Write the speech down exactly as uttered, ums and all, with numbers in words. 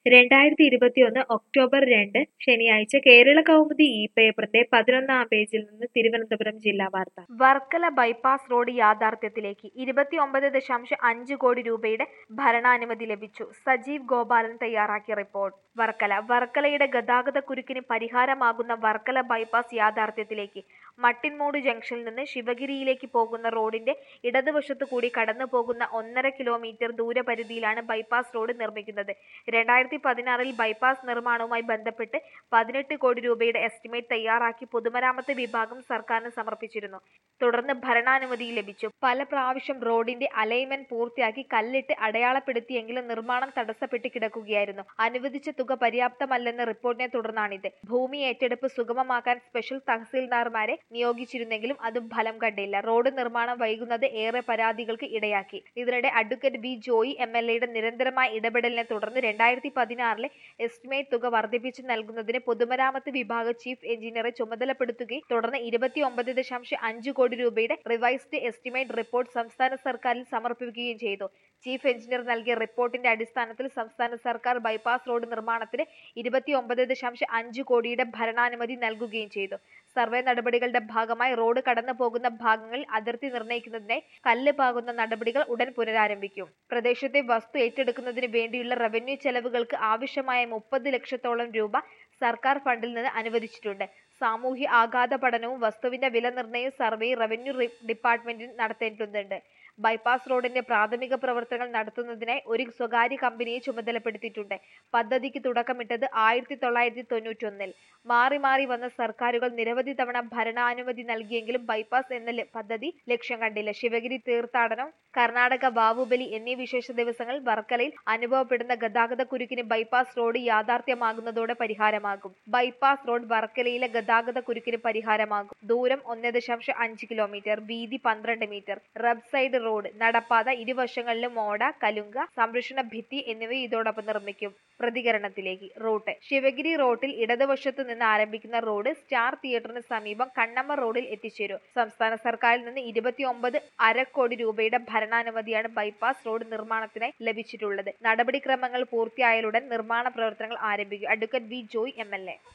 രണ്ടായിരത്തി ഇരുപത്തിയൊന്ന് ഒക്ടോബർ രണ്ട് ശനിയാഴ്ച കേരളകൗമുദി ഈ പേപ്പറിന്റെ പതിനൊന്നാം പേജിൽ നിന്ന് തിരുവനന്തപുരം ജില്ലാ വാർത്ത. വർക്കല ബൈപ്പാസ് റോഡ് യാഥാർത്ഥ്യത്തിലേക്ക്. ഇരുപത്തിയൊമ്പത് ദശാംശം അഞ്ച് കോടി രൂപയുടെ ഭരണാനുമതി ലഭിച്ചു. സജീവ് ഗോപാലൻ തയ്യാറാക്കിയ റിപ്പോർട്ട്. വർക്കല വർക്കലയുടെ ഗതാഗതക്കുരുക്കിന് പരിഹാരമാകുന്ന വർക്കല ബൈപ്പാസ് യാഥാർത്ഥ്യത്തിലേക്ക്. മട്ടിൻമൂട് ജംഗ്ഷനിൽ നിന്ന് ശിവഗിരിയിലേക്ക് പോകുന്ന റോഡിന്റെ ഇടതുവശത്തു കൂടി കടന്നുപോകുന്ന ഒന്നര കിലോമീറ്റർ ദൂരപരിധിയിലാണ് ബൈപ്പാസ് റോഡ് നിർമ്മിക്കുന്നത്. രണ്ടായിരത്തി പതിനാറിൽ ബൈപ്പാസ് നിർമ്മാണവുമായി ബന്ധപ്പെട്ട് പതിനെട്ട് കോടി രൂപയുടെ എസ്റ്റിമേറ്റ് തയ്യാറാക്കി പൊതുമരാമത്ത് വിഭാഗം സർക്കാരിന് സമർപ്പിച്ചിരുന്നു. തുടർന്ന് ഭരണാനുമതി ലഭിച്ചു. പല പ്രാവശ്യം റോഡിന്റെ അലൈൻമെന്റ് പൂർത്തിയാക്കി കല്ലിട്ട് അടയാളപ്പെടുത്തിയെങ്കിലും നിർമ്മാണം തടസ്സപ്പെട്ട് കിടക്കുകയായിരുന്നു. അനുവദിച്ച തുക പര്യാപ്തമല്ലെന്ന റിപ്പോർട്ടിനെ തുടർന്നാണിത്. ഭൂമി ഏറ്റെടുപ്പ് സുഗമമാക്കാൻ സ്പെഷ്യൽ തഹസീൽദാർമാരെ നിയോഗിച്ചിരുന്നെങ്കിലും അതും ഫലം കണ്ടില്ല. റോഡ് നിർമ്മാണം വൈകുന്നത് ഏറെ പരാതികൾക്ക് ഇടയാക്കി. ഇതിനിടെ advocate V Joy M L എയുടെ നിരന്തരമായ ഇടപെടലിനെ തുടർന്ന് രണ്ടായിരത്തി പതിനാറിലെ എസ്റ്റിമേറ്റ് തുക വർദ്ധിപ്പിച്ചു നൽകുന്നതിന് പൊതുമരാമത്ത് വിഭാഗ ചീഫ് എഞ്ചിനീയറെ ചുമതലപ്പെടുത്തുകയും തുടർന്ന് ഇരുപത്തിയൊമ്പത് ദശാംശം അഞ്ച് കോടി രൂപയുടെ റിവൈസ്ഡ് എസ്റ്റിമേറ്റ് റിപ്പോർട്ട് സംസ്ഥാന സർക്കാരിൽ സമർപ്പിക്കുകയും ചെയ്തു. ചീഫ് എഞ്ചിനീയർ നൽകിയ റിപ്പോർട്ടിന്റെ അടിസ്ഥാനത്തിൽ സംസ്ഥാന സർക്കാർ ബൈപ്പാസ് റോഡ് നിർമ്മാണത്തിന് ഇരുപത്തിയൊമ്പത് ദശാംശം അഞ്ച് കോടിയുടെ ഭരണാനുമതി നൽകുകയും ചെയ്തു. സർവേ നടപടികളുടെ ഭാഗമായി റോഡ് കടന്നു പോകുന്ന ഭാഗങ്ങളിൽ അതിർത്തി നിർണ്ണയിക്കുന്നതിനായി കല്ല് പാകുന്ന നടപടികൾ ഉടൻ പുനരാരംഭിക്കും. പ്രദേശത്തെ വസ്തു ഏറ്റെടുക്കുന്നതിന് വേണ്ടിയുള്ള റവന്യൂ ചെലവുകൾക്ക് ആവശ്യമായ മുപ്പത് ലക്ഷത്തോളം രൂപ സർക്കാർ ഫണ്ടിൽ നിന്ന് അനുവദിച്ചിട്ടുണ്ട്. സാമൂഹ്യ ആഘാത പഠനവും വസ്തുവിന്റെ വില നിർണ്ണയവും സർവേയും റവന്യൂ ഡിപ്പാർട്ട്മെന്റിന് നടത്തേണ്ടതുണ്ട്. ബൈപ്പാസ് റോഡിന്റെ പ്രാഥമിക പ്രവർത്തനങ്ങൾ നടത്തുന്നതിനായി ഒരു സ്വകാര്യ കമ്പനിയെ ചുമതലപ്പെടുത്തിയിട്ടുണ്ട്. പദ്ധതിക്ക് തുടക്കമിട്ടത് ആയിരത്തി തൊള്ളായിരത്തി തൊണ്ണൂറ്റൊന്നിൽ. മാറി മാറി വന്ന സർക്കാരുകൾ നിരവധി തവണ ഭരണാനുമതി നൽകിയെങ്കിലും ബൈപ്പാസ് എന്ന പദ്ധതി ലക്ഷ്യം കണ്ടില്ല. ശിവഗിരി തീർത്ഥാടനം, കർണാടക വാവുബലി എന്നീ വിശേഷ ദിവസങ്ങളിൽ വർക്കലയിൽ അനുഭവപ്പെടുന്ന ഗതാഗതക്കുരുക്കിന് ബൈപ്പാസ് റോഡ് യാഥാർത്ഥ്യമാകുന്നതോടെ പരിഹാരമാകും. ബൈപ്പാസ് റോഡ് വർക്കലയിലെ ഗതാഗതക്കുരുക്കിന് പരിഹാരമാകും. ദൂരം ഒന്ന് ദശാംശം അഞ്ച് കിലോമീറ്റർ, വീതി പന്ത്രണ്ട് മീറ്റർ. റബ് സൈഡ് റോഡ്, നടപ്പാത, ഇരുവശങ്ങളിലും ഓട, കലുങ്ക, സംരക്ഷണ ഭിത്തി എന്നിവ ഇതോടൊപ്പം നിർമ്മിക്കും. പ്രതികരണത്തിലേക്ക്. റൂട്ട്. ശിവഗിരി റോഡിൽ ഇടതുവശത്തു നിന്ന് ആരംഭിക്കുന്ന റോഡ് സ്റ്റാർ തിയേറ്ററിന് സമീപം കണ്ണമ്മ റോഡിൽ എത്തിച്ചേരും. സംസ്ഥാന സർക്കാരിൽ നിന്ന് ഇരുപത്തിയൊമ്പത് അര കോടി രൂപയുടെ ഭരണാനുമതിയാണ് ബൈപ്പാസ് റോഡ് നിർമ്മാണത്തിനായി ലഭിച്ചിട്ടുള്ളത്. നടപടിക്രമങ്ങൾ പൂർത്തിയായാലുടൻ നിർമ്മാണ പ്രവർത്തനങ്ങൾ ആരംഭിക്കും. Advocate V Joy M L A